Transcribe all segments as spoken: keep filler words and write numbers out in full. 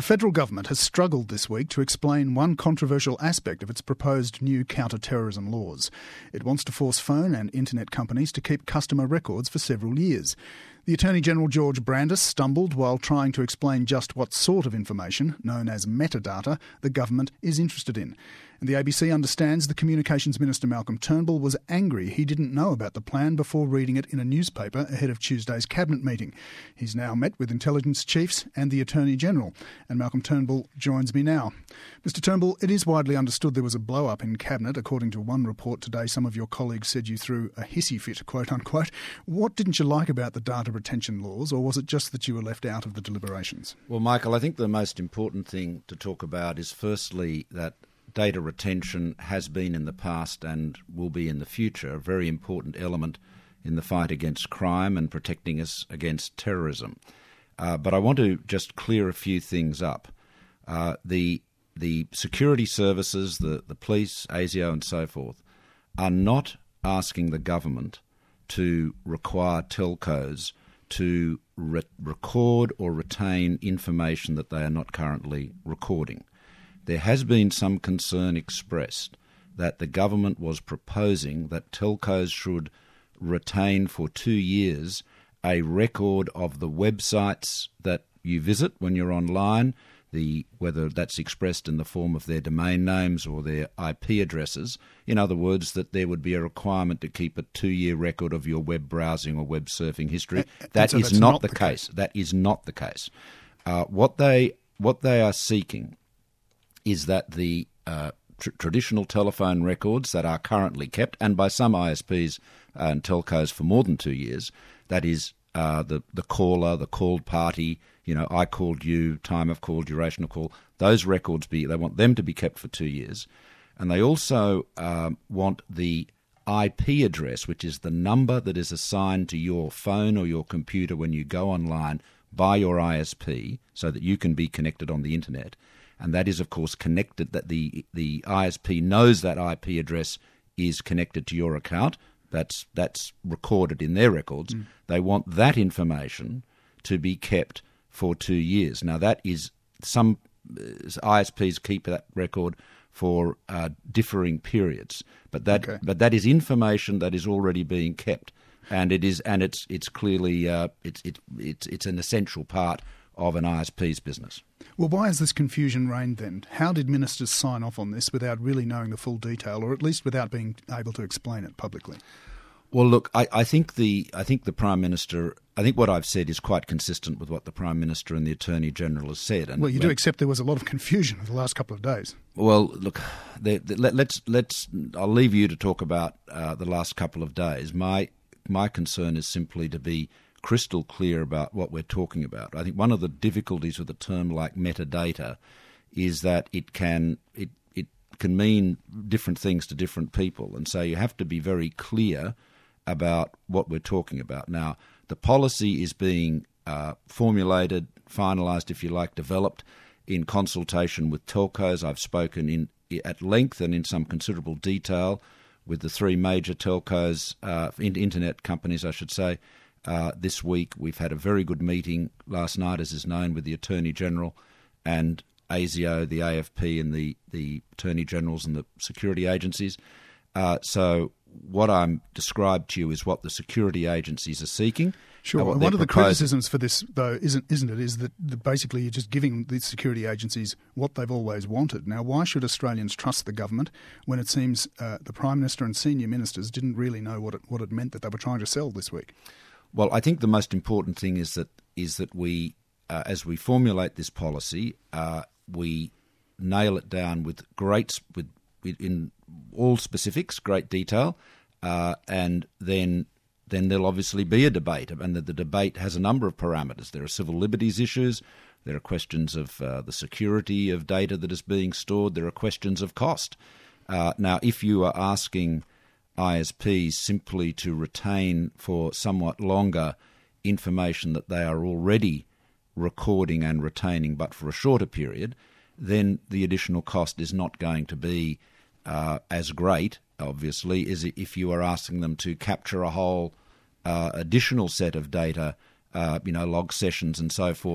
federal government has struggled this week to explain one controversial aspect of its proposed new counter-terrorism laws. It wants to force phone and internet companies to keep customer records for several years. The Attorney-General George Brandis stumbled while trying to explain just what sort of information, known as metadata, the government is interested in. And the A B C understands the Communications Minister Malcolm Turnbull was angry he didn't know about the plan before reading it in a newspaper ahead of Tuesday's Cabinet meeting. He's now met with intelligence chiefs and the Attorney-General, and Malcolm Turnbull joins me now. Mister Turnbull, it is widely understood there was a blow-up in Cabinet. According to one report today, some of your colleagues said you threw a hissy fit, quote-unquote. What didn't you like about the data retention laws, or was it just that you were left out of the deliberations? Well, Michael, I think the most important thing to talk about is firstly that data retention has been in the past and will be in the future a very important element in the fight against crime and protecting us against terrorism. Uh, but I want to just clear a few things up. Uh, the the security services, the, the police, ASIO and so forth, are not asking the government to require telcos to re- record or retain information that they are not currently recording. There has been some concern expressed that the government was proposing that telcos should retain for two years a record of the websites that you visit when you're online, the whether that's expressed in the form of their domain names or their I P addresses. In other words, that there would be a requirement to keep a two-year record of your web browsing or web surfing history. And that so is not, not the the case. case. That is not the case. Uh, what they what they are seeking is that the uh, tr- traditional telephone records that are currently kept, and by some I S Ps and telcos for more than two years, that is uh, the, the caller, the called party, you know, I called you, time of call, duration of call, those records, be they want them to be kept for two years. And they also um, want the I P address, which is the number that is assigned to your phone or your computer when you go online by your I S P so that you can be connected on the internet. And that is, of course, connected, that the the I S P knows that I P address is connected to your account. That's that's recorded in their records. Mm. They want that information to be kept for two years. Now, that is, some I S Ps keep that record for uh, differing periods, but that okay. but that is information that is already being kept, and it is and it's it's clearly uh, it's it's it's it's an essential part of an I S P's business. Well, why has this confusion reigned then? How did ministers sign off on this without really knowing the full detail, or at least without being able to explain it publicly? Well, look, I, I think the I think the Prime Minister, I think what I've said is quite consistent with what the Prime Minister and the Attorney General has said. And well, you do accept there was a lot of confusion over the last couple of days. Well, look, they, they, let, let's let's. I'll leave you to talk about uh, the last couple of days. My my concern is simply to be crystal clear about what we're talking about. I think one of the difficulties with a term like metadata is that it can it it can mean different things to different people, and so you have to be very clear about what we're talking about. Now, the policy is being uh, formulated, finalised, if you like, developed in consultation with telcos. I've spoken in at length and in some considerable detail with the three major telcos, uh, internet companies, I should say. Uh, this week we've had a very good meeting last night, as is known, with the Attorney General and ASIO, the A F P and the, the Attorney Generals and the security agencies. Uh, so what I'm described to you is what the security agencies are seeking. Sure. One of the proposing. criticisms for this, though, isn't isn't it, is that, that basically you're just giving the security agencies what they've always wanted. Now, why should Australians trust the government when it seems uh, the Prime Minister and senior ministers didn't really know what it, what it meant that they were trying to sell this week? Well, I think the most important thing is that is that we, uh, as we formulate this policy, uh, we nail it down with great, with, with in all specifics, great detail, uh, and then then there'll obviously be a debate, and the, the debate has a number of parameters. There are civil liberties issues, there are questions of uh, the security of data that is being stored, there are questions of cost. Uh, now, if you are asking I S Ps simply to retain for somewhat longer information that they are already recording and retaining, but for a shorter period, then the additional cost is not going to be uh, as great, obviously, as if you are asking them to capture a whole uh, additional set of data, uh, you know, log sessions and so forth,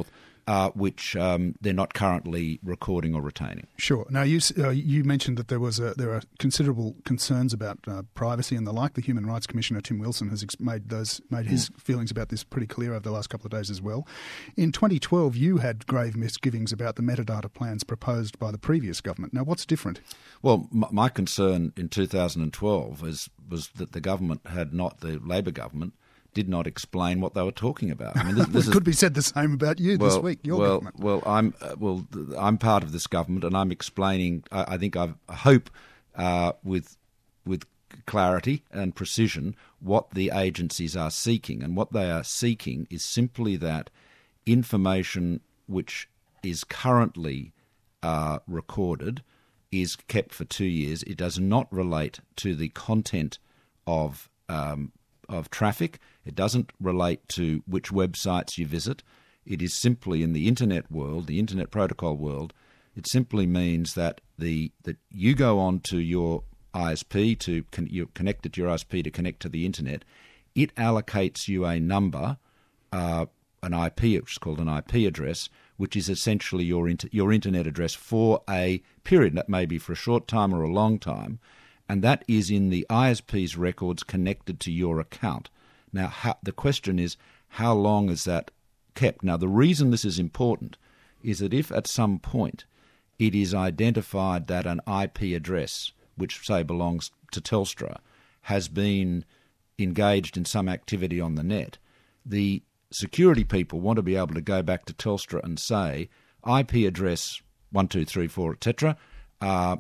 uh, which um, they're not currently recording or retaining. Sure. Now, you uh, you mentioned that there was a, there are considerable concerns about uh, privacy and the like. The Human Rights Commissioner, Tim Wilson, has ex- made those made his mm. feelings about this pretty clear over the last couple of days as well. In twenty twelve, you had grave misgivings about the metadata plans proposed by the previous government. Now, what's different? Well, m- my concern in two thousand twelve is, was that the government had not, the Labor government, did not explain what they were talking about. I mean, this, this it could is, be said the same about you well, this week. Your well, government. Well, I'm uh, well, I'm part of this government, and I'm explaining. I, I think I've, I hope uh, with with clarity and precision what the agencies are seeking, and what they are seeking is simply that information which is currently uh, recorded is kept for two years. It does not relate to the content of um, of traffic. It doesn't relate to which websites you visit. It is simply in the internet world, the internet protocol world, it simply means that the that you go on to your I S P, to con- you're connected to your I S P to connect to the internet. It allocates you a number, uh, an I P, which is called an I P address, which is essentially your inter- your internet address for a period. That may be for a short time or a long time, and that is in the I S P's records connected to your account. Now, how, the question is, how long is that kept? Now, the reason this is important is that if at some point it is identified that an I P address, which, say, belongs to Telstra, has been engaged in some activity on the net, the security people want to be able to go back to Telstra and say, I P address one two three four, et cetera, uh,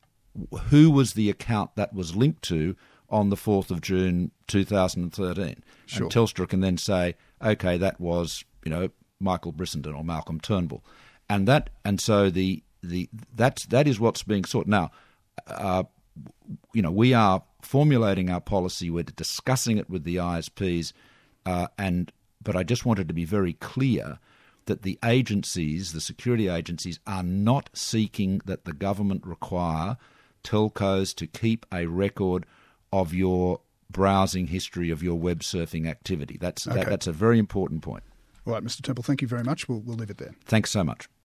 who was the account that was linked to on the fourth of June two thousand thirteen. Sure. And Telstra can then say, okay, that was, you know, Michael Brissenden or Malcolm Turnbull. And that and so the the that's that is what's being sought. Now, uh, you know, we are formulating our policy, we're discussing it with the I S Ps, uh, and but I just wanted to be very clear that the agencies, the security agencies, are not seeking that the government require telcos to keep a record of your browsing history, of your web surfing activity. That's okay. that, that's a very important point. All right, Mister Temple, thank you very much. We'll, we'll leave it there. Thanks so much.